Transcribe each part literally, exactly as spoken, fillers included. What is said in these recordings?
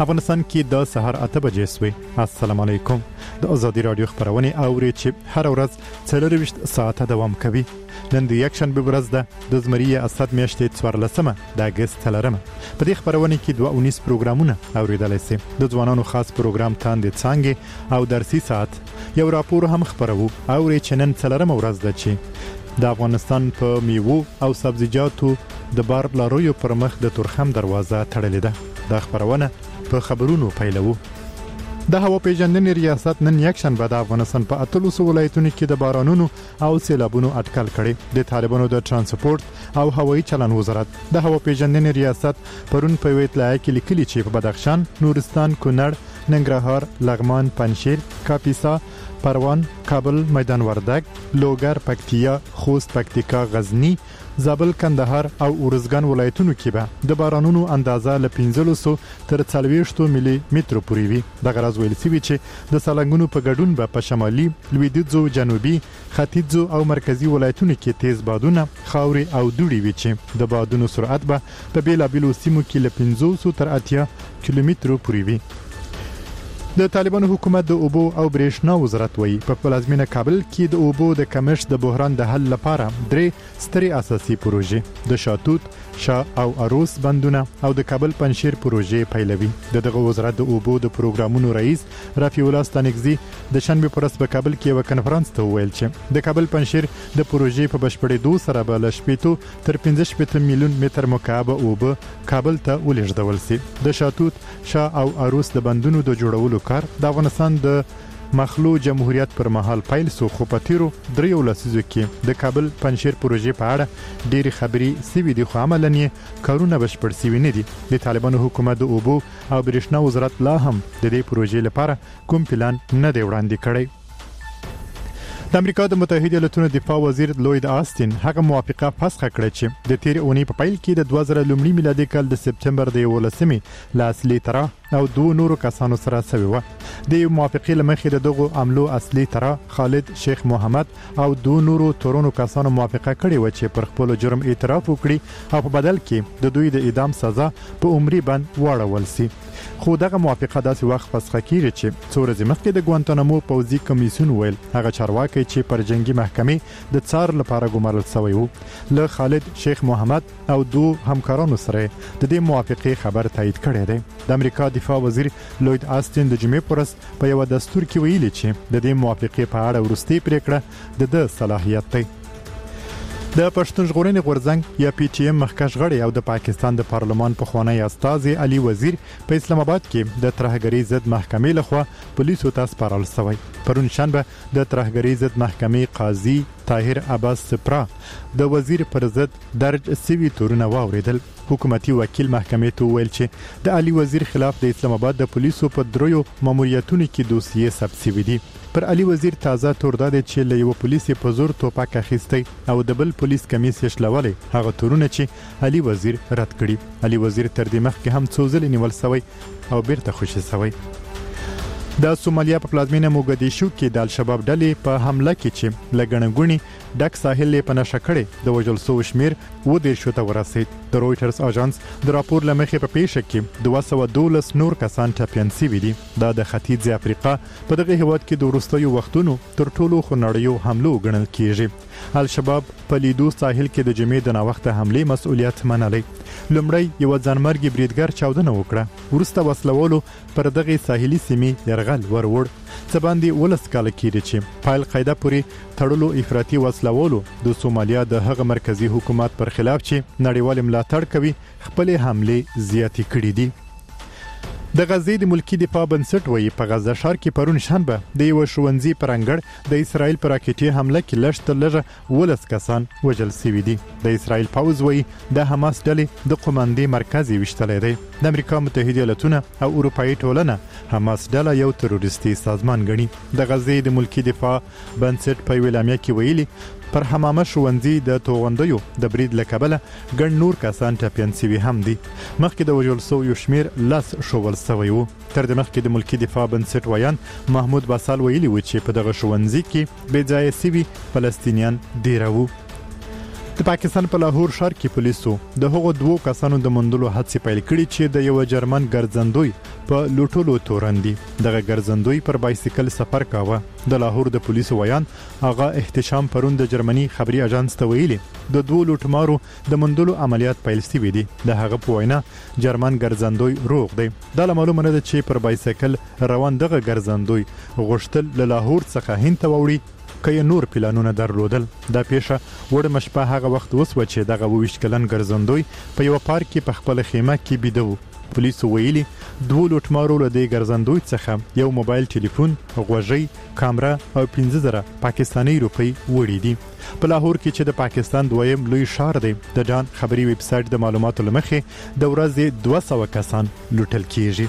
افغانستان کې د سهار اته بجې سوي. السلام علیکم. د ازادي رادیو خبرونه اوري چې هر ورځ څلرویشت ساعته دوام کوي. نن د یکشنبه ورځ ده د زمري اسد میاشتې څوارلسمه د اگست څلورمه. په دې خبرونه کې دوه اونیس پروګرامونه اوریدلای شي. د ځوانانو خاص پروګرام تاندې څنګه او درسي ساعت یو راپور هم خبرو اوري چې نن څلورمه ورځ ده چې د افغانستان په میوو او سبزیجاتو د بار لارویو پر مخ د تورخم دروازه تړلې ده. دا خبرونه په خبرونو پیلوو. د هوا پیژندنې ریاست نن یکشنبه د افغانستان په اتلس ولایتونو کې د بارانونو او سیلابونو اټکل کړي. د طالبانو د ترانسپورت او هوایي چلن وزارت د هوا پیژندنې ریاست پرون په ویټلای کې لیکلي چې په بدخشان، نورستان، کونړ، ننګرهار، لغمان، پنجشیر، کاپیسا، پروان، کابل، میدان وردګ، لوګر، پکتیا، خوست، پکتیکا، غزنی، زابل، کندهار او اورزګان ولایتونو کې به د بارانونو اندازه ل پنځلس تر څلوېښت ملي متر پورې وي. د غرض ویل سوي چې د سالنګونو په ګډون به په شمالي، لویدیځو، جنوبي، ختیځو او مرکزی ولایتونو کې تیز بادونه، خاورې او دوړې وي چې د بادونو سرعت به په بیلابیلو سیمو کې ل پنځوس تر اتیا کیلومترو پورې وي. د طالبانو حکومت د اوبو او برېښنا وزارت وایي په پلازمینه کابل کې د اوبو د کمښت د بحران د حل لپاره درې سترې اساسي پروژې د شاتوت، شا او اروس بندونه او د کابل پنجشیر پروژې پیلوي. د دغه وزارت د اوبو د پروګرامونو رئیس رفیع الله ستانکزي د شنبه پر ورځ په کابل کې یو کانفرنس ته ویل چې د کابل پنجشیر د پروژې په بشپړېدو سره به ل شپېتو تر پنځه شپېته میلیون متر مکعب اوبه کابل ته ولېږدول شي. د شاتوت، شا او اروس د بندونو د جوړولو کار د افغانستان د مخلو جمهوریت پر مهال پیل سو، خو په تیرو دریو لسیزو کې د کابل پنجشیر پروژې په اړه ډېری خبري سوي دي، خو عملاً یې کارونه بشپړ سوي نه دي. د طالبانو حکومت د اوبو او برېښنا وزارت لا هم د دې پروژې لپاره کوم پلان نه دی وړاندې کړی. د امریکا د متحده ایالاتونو دفاع وزیر لوید آستین هغه موافقه فسخ کړه چې د تیر اونۍ په پیل کې د دوه زره لومړي میلادي کال د سپتمبر د یولسمې له اصلي طرح او دوه نورو کسانو سره سوي و. د موافقې لمخې د دغو عملو اصلي طرح خالد شیخ محمد او دوه نورو تورونو کسانو موافقه کړې و چې پر خپل جرم اعتراف وکړي او په بدل کې د دوی د اعدام سزا په عمري بند واړول شي. خو دغه موافقه داسې وخت فسخ کیږي چې څو ورځې مخکې د ګوانتانامو پوځي کمیسیون ویل هغه چارواکي چې پر جنگي محکمې د څار لپاره ګمارل شوی وو له خالد شیخ محمد او دوه همکارانو سره د دې موافقه خبر تایید کړی دی. د امریکا دفاع وزیر لوید آستین د جمعې پر ورځ په یو دستور کې ویلي چې د دې موافقه په اړه وروستي پریکړه د د صلاحیت دی. د پښتون ژغورنې غورځنګ یا پی ټی ایم مخکښ غړی او د پاکستان د پارلمان پخوانی استازي علي وزیر په اسلام آباد کې د ترهګرۍ ضد محکمې لخوا پولیسو ته سپارل شوی. پرون شنبه د ترهګرۍ ضد محکمې قاضي طاهر عباس سپرا د وزیر پر ضد درج سوي تورونه واوریدل. حکومتي وکیل محکمې ته ویل چې د علي وزیر خلاف د اسلام آباد د پولیسو په دریو ماموریتونو کې دوسیې ثبت شوي دي. پر علي وزیر تازه تور داده چې له یو پولیسي په زور توپک اخیستی او د بل پولیس کمیس یې شلولې هغه تورونه چې علي وزیر رد کړي. علي وزیر تر دې مخکې هم څو ځلې نیول شوی او بیرته خوشي شوی. د سومالیا په پلازمینه موګدیشو کې د الشباب ډلې په حمله کې چې لګنګونی ډک ساحل په نشه کړي د وژل سو شمیر و دې شو ته ورسید. د رويټرز اژانس د راپور لمخې په پیښه کې دوه سوه دولس نور کسان ټپيان شوي دي. دا د ختیځ افریقا په دغه هیواد کې د وروستیو وختونو تر ټولو خنړیو حملو ګڼل کیږي. الشباب په لیدو ساحل کې د جمعې د ناوخته حمله مسؤلیت منلې. لومړی یو ځانمرګي بریدګر چاودنه وکړه، ورسته وسلوالو پر دغه ساحلي سیمې يرغل ورور څه باندې ولس کال کېږي چې فایل قاعده پوری تړلو افراطي وسلوالو د سومالیا د هغه مرکزی حکومت پر خلاف چې نړیوال ملاتړ کوي خپل حمله زیاتې کړې دي. د غزې د ملکی دفاع بنسټ وایي په غزه ښار کې پرون شنبه د یو ښوونځي پر انګړ د اسرائیل پر راکټي حمله کې لږ تر لږه ولس کسان وژل شوي دي. د اسرائیل پوځ وایي د حماس ډلې د قوماندې مرکز یې ویشتلی دی. د امریکا متحده ایالاتونه او اروپایي ټولنه حماس ډله یو تروریستي سازمان ګڼي. د غزې د ملکی دفاع بنسټ په یوه اعلامیه کې ویلي پر حمامه ښوونځي د توغندیو د برید له کبله ګڼ نور کسان ټپیان شوي هم دي. مخکې د وژل شویو شمیر لس ښوول شوی و. تر دې مخکې د ملکی دفاع بنسټ ویان محمود باسال ویلي و چې په دغه ښوونځي کې بې ځایه شوي فلسطینیان ډېره وو. د پاکستان په لاهور ښار کې پولیسو د هغو دوو کسانو د موندلو هڅې پیل کړې چې د یو جرمن ګرځندوی په لوټولو تورن دي. دغه ګرځندوی پر بایسیکل سفر کاوه. د لاهور د پولیسو ویان آغا احتشام پرون د جرمني خبري اژانس ته ویلي د دوه لوټمارو د مندلو عملیات پیل شوي دي. د هغه په وینا جرمن ګرځندوی روغ دی. دا معلومه نه ده چې پر بایسیکل روان دغه ګرځندوی غشتل له لاهور څخه هند ته وړي که نور پلانونه درلودل. دا پیښه وړ مشپه هغه وخت وسو چې دغه ویشت کلن ګرځندوی په یو پارک کې په خپل خیمه کې بيدو. پولیسو ویلي دوه لوټمارو له دې ګرځندوی څخه یو موبایل ټلیفون، غوږی، کامرا او پنځه زره پاکستاني روپۍ وړي دي. په لاهور کې چې د پاکستان دویم لوی ښار دی، د جان خبري ویب سټ د معلوماتو لمخې د ورځې دوه سوه کسان لوټل کیږي.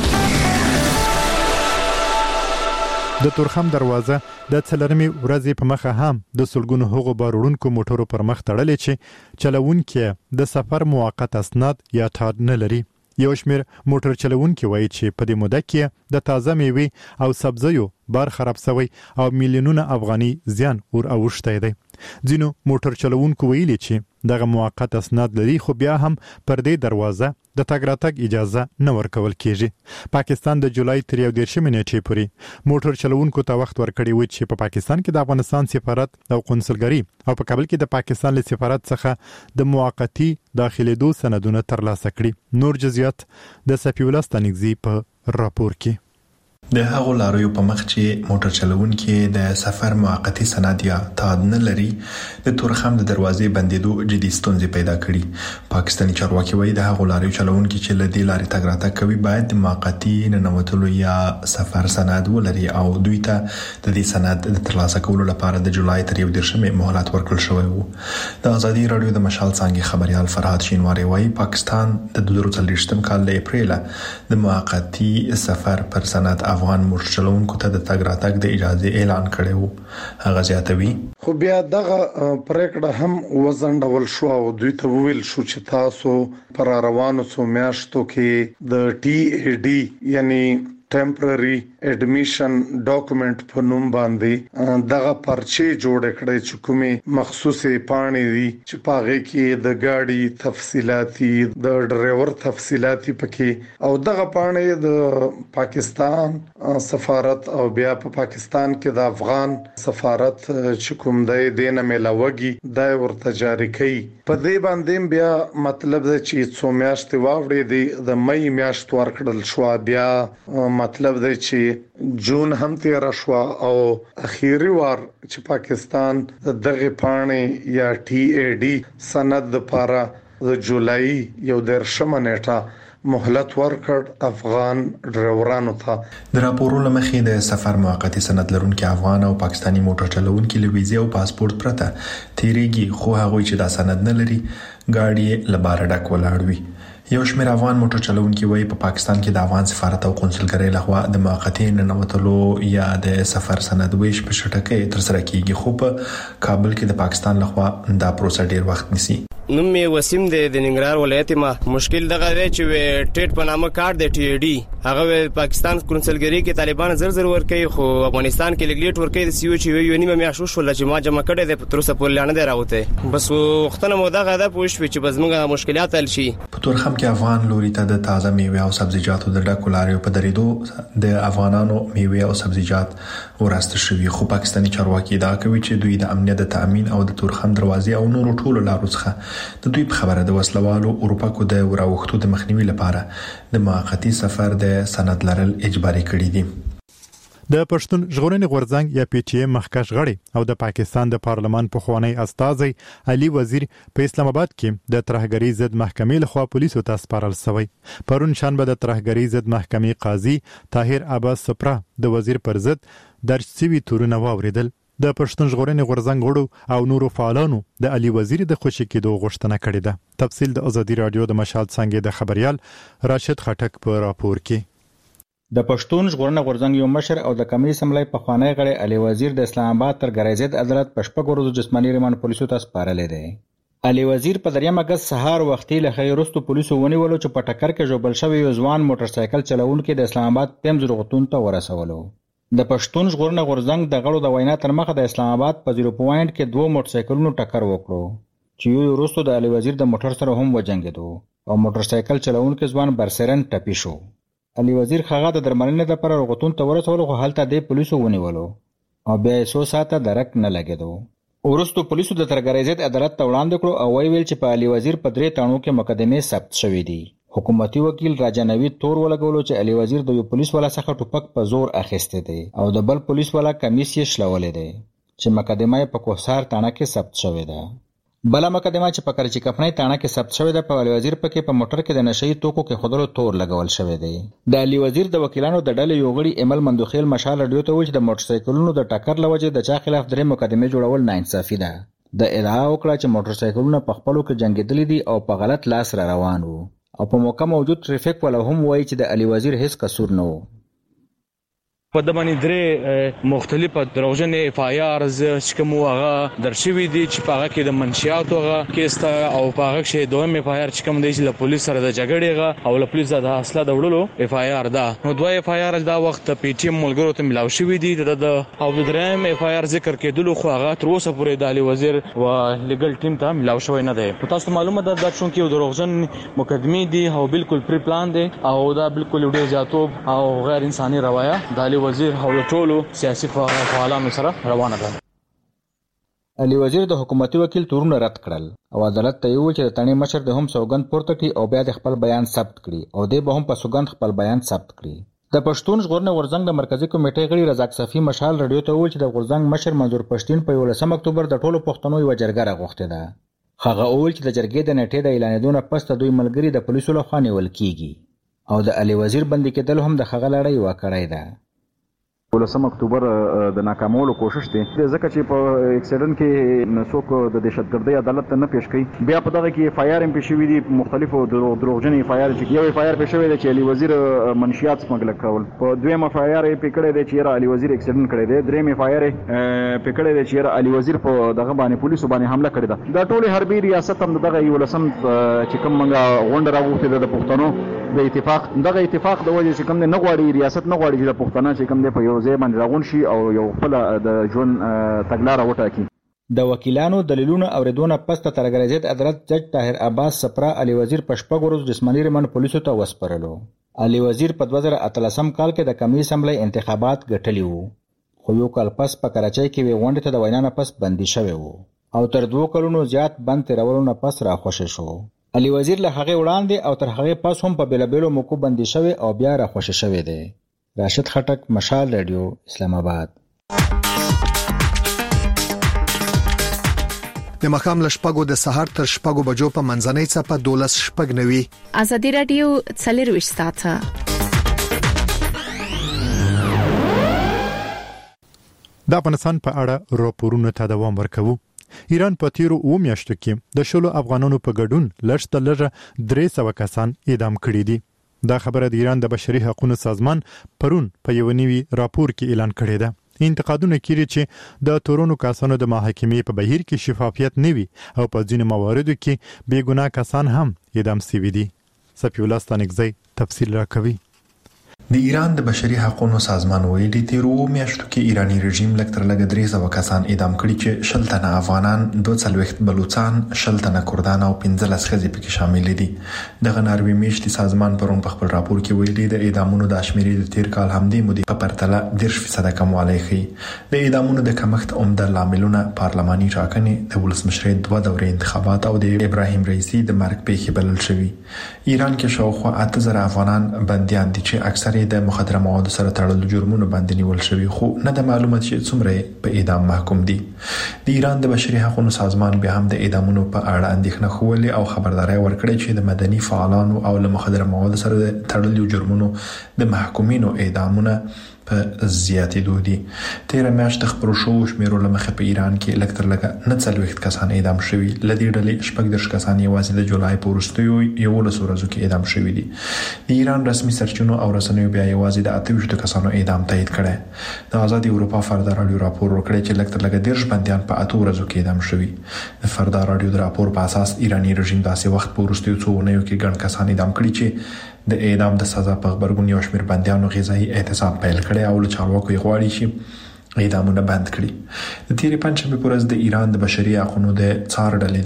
د تورخم دروازه د څلرمې ورځې په مخه هم د سلګونو هغو باروړونکو موټرو پر مخ تړلې چې چلوونکي د سفر موقت اسناد یا تاد نه لري. یو شمیر موټر چلوونکي وایي چې په دې موده کې د تازه میوې او سبزیو بار خراب شوی او میلیونونه افغاني زیان ور اوښتی دی. ځینو موټر چلوونکو ویلي چې دغه موقت اسناد لري خو بیا هم پر دې دروازه د تګ راتګ اجازه نه ورکول کیږي. پاکستان د جولای تر یو دیرشمې نیټې پورې موټر چلوونکو ته وخت ورکړی و چې په پاکستان کې د افغانستان سفارت او قونسلګري او په کابل کې د پاکستان له سفارت څخه د موقتی داخليدو سندونه ترلاسه کړي. نور جزئیات د صفی الله ستانګزی په راپور کې. د هغو لاریو په مخ چې موټر چلوونکي د سفر موقتی سند یا تاد نه لري د تورخم د دروازې بندیدو جدي ستونزې پیدا کړي. پاکستاني چارواکي وایي د هغو لاریو چلوونکي چې لدی لاري تګ راتګ کوي باید د موقتی ننوتلو یا سفر سند ولري او دوی ته د دې سند د ترلاسه کولو لپاره د جولای تر یو دیرشمې مهلت ورکړل شوی وو. د ازادي رادیو د مشال څنګه خبريال فرهاد شینواری وایي پاکستان د دوه زره څلوېښتم کال له اپریل د موقتی سفر پر سند افغان موټر چلوونکو ته د تګ راتګ د اجازه اعلان کړی وو. هغه زیاتوي خو بیا دغه پریکړه هم وزنډول شو او دوی ته ویل شو چې تاسو پر روانو څو میاشتو کې د ټي اي ډي یعنی ټمپرري اډمیشن ډاکومېنټ په نوم باندې دغه پرچې جوړ کړي چې کومه مخصوصي پاڼې دي چې پاغه کې د ګاډي تفصيلاتي د ډرایور تفصيلاتي پکې او دغه پاڼې د پاکستان سفارت او بیا په پا پاکستان کې د افغان سفارت چې کوم دی دینه ملاوږي د ورته جاری کړي. په دې باندې بیا مطلب دی چې څو میاشتې واوړې دي د مې میاشت ورکړل شو. بیا مطلب دی چې جون هم تیر شو او اخیری وار چې پاکستان دغه پاڼې یا ټي اي ډي سند لپاره د جولای یو دیرشمه نیټه مهلت ورکړ افغان ډرایورانو ته. د راپورو لمخې د سفر موقتی سند لرونکي افغان او پاکستانی موټر چلوونکي له ویزه او پاسپورت پرته تیریږي خو هغه چې دا سند نه لري ګاډي لباره ډک ولاړ وي. یو شمېر افغان موټر چلوونکي وایي په پاکستان کې د افغان سفارت او قونسلګرۍ لخوا د موقتی ننوتلو یا د سفر سند ویش په شټکه تر سره کیږي خو په کابل کې د پاکستان لخوا دا پروسه ډیر وخت نیسي. نوم می وسیم د ننګرهار ولایت ما مشکل دغه دی چې ټیټ په نامه کارت د ټي ای ډي هغه پاکستان قونسلګری کې طالبان زر زر ور کوي خو افغانستان کې لګلیټ ور کوي د سیو چې یو نیمه میاشت شول چې ما جمع کړی د تر څه په لانه دی راوته بس وختونه مو دغه د پوښ چې بزمنګ مشکلات حل شي. په تورخم کې افغان لوري ته د تازه میوه او سبزیجاتو د ډکو لاریو په درېدو د افغانانو میوه او سبزیجات وراسته شوی خو پاکستاني چارواکي دا کوي چې دوی د امنیت د تامین او د تورخم دروازې او نورو ټولو لارو څخه د دوی په خبره د وسلوالو اروپا کو د وراوختو د مخنیوي لپاره د موقتی سفر د سند لرل اجباري کړی دي. د پښتون ژغورنې غورځنګ یا پی ټی ایم مخکښ غړي او د پاکستان د پارلمان په خوانی استازي علي وزیر په اسلام آباد کې د ترهګری ضد محکمې لخوا پولیسو ته سپارل شوی. پرون شنبه د ترهګری ضد محکمې قاضي طاهر عباس سپرا د وزیر پر ضد درج شوی تورونه واوریدل. د پښتون ژغورنې غورځنګ غړو او نورو فعالانو د علي وزیر د خوشی کېدو غوښتنه کړې ده. تفصیل د ازادي رادیو د مشال څنګه د خبريال راشد خټک په راپور کې. د پښتون ژغورنې غورځنګ یو مشر او د کمیټې سملای په خوانی غړي علي وزیر د اسلام آباد تر ګریزید عدالت په شپږ ورځو جسماني ریماند پولیسو ته سپارلې ده. علي وزیر په دریم اگست سهار وختي له خیرستو پولیسو ونیولو چې په ټکر کې جوړبل شوی یو ځوان موټر سایکل چلوونکي د اسلام آباد پیمز روغتون ته ورسولو. د پښتون ژغورنې غورځنګ د غړو د وینا تر مخه د اسلام آباد په زیرو پوینټ کې دوه موټر سایکلونو ټکر وکړو چې یو وروسته د علي وزیر د موټر سره هم وجنګیدو او موټر سایکل چلوونکي ځوان برسرن ټپي شو. علي وزیر هغه د درملنې لپاره روغتون ته ورسول خو هلته د پولیسو ونیولو او بیا یې څو ساعته درک نه لګېدو. وروسته پولیسو د ترګری ضد عدالت ته وړاندې کړو او ویل چې په علي وزیر په درې تاڼو کې مقدمې ثبت شوې دي. حکومتي وکیل راجا نوید تور ولګولو چې علي وزیر د یو پولیس والا څخه ټوپک په زور اخیستی دی او د بل پولیس والا کمیس یې شلولی دی چې مقدمه یې په کوهسار تاڼه کې ثبت شوې ده. بله مقدمه چې په کرچي کفنۍ تاڼه کې ثبت شوې ده په علي وزیر پکې په موټر کې د نشهیي توکو کې خودلو تور لګول شوی دی. د علي وزیر د وکیلانو د ډلې یو غړي ایمل مندوخیل مشال راډیو ته وویل چې د موټرسایکلونو د ټکر له وجې د چا خلاف درې مقدمې جوړول ناانصافي ده. د ادعا وکړه چې موټرسایکلونه په خپلو کې جنګېدلي دي او په غلط لاس را روان وو او په موقع موجود ټریفیک والا هم وایي چې د علي وزیر هیڅ قصور نه و. په د باندې درې مختلفه دروغجنې اف آی آرز چې کوم هغه درشوي دي چې په هغه کې د منشیات هغه کیس ته او په هغه کې دویم اف آی آر چې کوم دی چې له پولیس سره د جګړې او له پولیس د اصله د وړلو اف آی آر ده. نو دوه اف آی آر دا وخت پی ټی ایم ملګرو ته ملاو شوی دي د او د دریم اف آی آر ذکر کېدلو خو هغه تر اوسه پورې د علي وزیر او لیګل ټیم ته ملاو شوی نه دی. په تاسو معلومه ده دا چون کې دروغجن مقدمې دي او بالکل پری پلان دي او دا بالکل ډیر زیاتوب او غیر انساني روایه د علي وزیر او ټولو سیاسي فعالانو سره روانه ده. علي وزیر د حکومتي وکیل تورونه رد کړل او عدالت ته یې وویل چې د تڼۍ مشر د هم سوګند پورته کړي او بیا د خپل بیان ثبت کړي او دی به هم په سوګند خپل بیان ثبت کړي. د پښتون ژغورنې غورځنګ د مرکزي کمیټې غړي رزاق صفي مشال راډیو ته وویل چې د غورځنګ مشر منظور پښتین په یولسم اکتوبر د ټولو پښتنو یوه جرګه راغوښتې ده. هغه وویل چې د جرګې د نیټې د اعلانېدو نه پس د دوی ملګري د پولیسو لخوا نیول کیږي او د علي وزیر بندي کېدل هم د هغه لړۍ یوه کړۍ ده. ولسم اکتوبر د ناکامولو کوشش دی ځکه چې په اکسیډنټ کې څوک د دهشتګردۍ عدالت ته نه پیش کوي. بیا په دغه کې اف آی آر هم پیښ شوي دي مختلفو دروغجنې اف آی آر چې یو اف آی آر پیښ شوی دی چې علي وزیر منشیات سمګلک کول. په دویم اف آی آر یې پې کړی دی چې یاره علي وزیر اکسیډنټ کړی دی. دریم اف آی آر یې پې کړی دی چې یاره علي وزیر په دغه باندې پولیسو باندې حمله کړې ده. دا ټولې حربي ریاست هم دغه یولسم چې کوم موږ غونډه راغوښتې ده د پښتنو د اتفاق دغه اتفاق د وجې چې کوم دی نه غواړي ریاست نه غواړي چې د پښتانه چې کوم دی په یو ځای باندې راغون شي او یو خپل د ژوند تګلاره وټاکي. د وکیلانو دلیلونه اوریدونه پس د ترګری ضد عدالت جج طاهر عباس سپرا علي وزیر په شپږ ورځو جسماني ریمانډ پولیسو ته وسپارلو. علي وزیر په دوه زره اتلسم کال کې د قومي اسمبلی انتخابات ګټلي وو خو یو کال پس په کراچۍ کې وی غونډې ته د وینا نه پس بندي شوی وو او تر دوه کلونو زیات بند تیرولو نه پس راخوشی شو. علي وزیر له هغه وړاندې او تر هغه پس هم په بیلابیلو موکو بندي شوی او بیا راخوشی شوی دی. راشد خټک، مشال رادیو، اسلام آباد. د مخام لشپګو د سحر تر شپګو بجو په منځنۍ څپه دولس شپګ نوي. ازادي رادیو څلور ساعته. د افغانستان په اړه راپورونه ته دوام ورکوو. ایران په تیرو اوه میاشتو کې د شلو افغانانو په ګډون لږ تر لږه درې سوه کسان اعدام کړي دي. دا خبره د ایران د بشري حقوقو سازمان پرون په یو نوي راپور کې اعلان کړی ده. انتقادونه کوي چې د تورونو کسانو د محاکمې په بهیر کې شفافیت نه وي او په ځینو مواردو کې بې ګناه کسان هم اعدام شوي دي. صفي الله ستانکزی تفصیل راکوي. د ایران د بشري حقوقو سازمان ویلي تیرو میاشتو کې ایرانی رژیم لږ تر لږه درې سوه کسان اعدام کړي چې شل تنه افغانان، دوه څلوېښت بلوچستان، شل تنه کردان او پنځلس ښځې پکې شامل دي. دغه ناروې میاشتې سازمان پرون په خپل راپور کې ویلي د اعدامونو د شمیرې د تیر کال همدې مودې په پرتله دېرش فیصده کموالی ښیي. د اعدامونو د کمښت عمده لاملونه پارلماني ټاکنې، د ولسمشرۍ دوه دورې انتخابات او د ابراهیم رئیسي د مرګ پیښې بلل شوي. ایران کې شاوخوا اته زره افغانان بندیان دي چې اکثر د مخدره موادو سره تړلو جرمونو باندې نیول شوي خو نه د معلومات چې څومره په اعدام محکوم دي. د ایران د بشري حقوقو سازمان بیا هم د اعدامونو په اړه اندېښنه ښودلې او خبرداري ورکړې چې د مدني فعالانو او له مخدره موادو سره تړلو جرمونو د محکومینو اعدامونه په زیاتېدو دي. تیره میاشت خپرو شوو شمیرو له مخې په ایران کې لږ تر لږه نه څلوېښت کسان اعدام شوي. له دې ډلې شپږ دېرش کسان یوازې د جولای په وروستیو یولسو ورځو کې اعدام شوي دي. د ایران رسمي سرچینو او رسنیو بیا یوازې د اته ویشتو کسانو اعدام تایید کړی. د آزادي اروپا فردا رادیو راپور ورکړی چې لږ تر لږه دېرش بندیان په اته ورځو کې اعدام شوي. د فردا رادیو د راپور په اساس ایرانی رژیم داسې وخت په وروستیو څو اونیو کې ګڼ کسان اعدام کړي چې د اعدام د سزا په غبرګون یو شمېر بندیانو غذایي اعتصاب پیل کړی او له چارواکو یې غواړي چې اعدامونه بند کړي. د تیرې پنجشنبې په ورځ د ایران د بشري حقوقو د څار ډلې